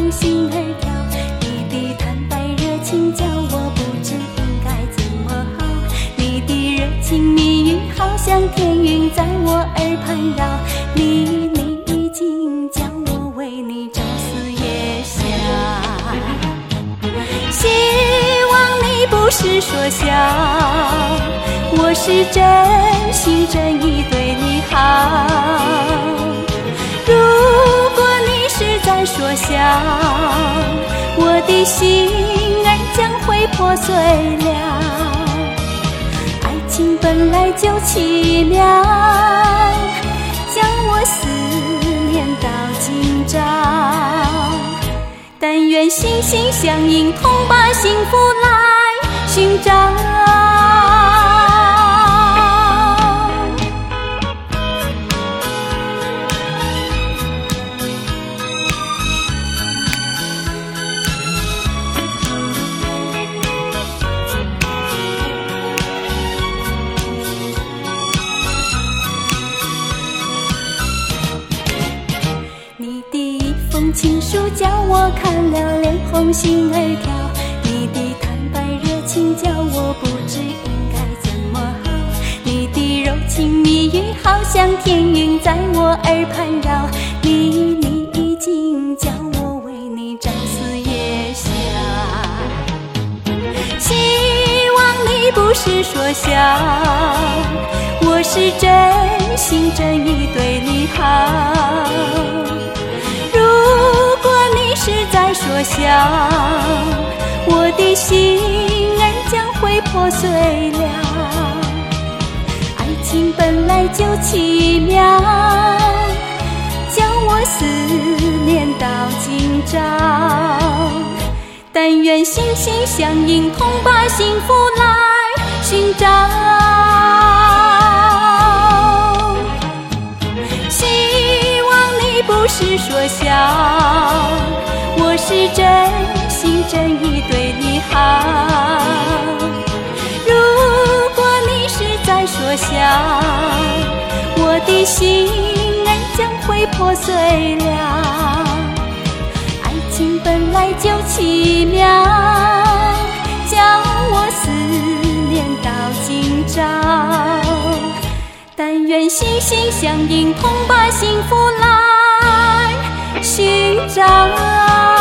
红心儿跳，你的坦白热情叫我不知应该怎么好，你的热情蜜语好像天云在我耳畔绕，你已经叫我为你朝思夜想，希望你不是说笑，我是真心真意对你好，如果你是在说笑，我的心儿将会破碎了，爱情本来就奇妙，将我思念到今朝，但愿心心相印，同把幸福来寻找。情书叫我看了脸红心儿跳，你的坦白热情叫我不知应该怎么好，你的柔情蜜语好像天云在我耳畔绕，你已经叫我为你朝思夜想，希望你不是说笑，我是真心真意对你好，是在说笑，我的心儿将会破碎了，爱情本来就奇妙，将我思念到今朝，但愿心心相印，同把幸福来寻找，希望你不是说笑，我是真心真意对你好，如果你是在说笑，我的心儿将会破碎了，爱情本来就奇妙，将我思念到今朝，但愿心心相印，同把幸福来寻找。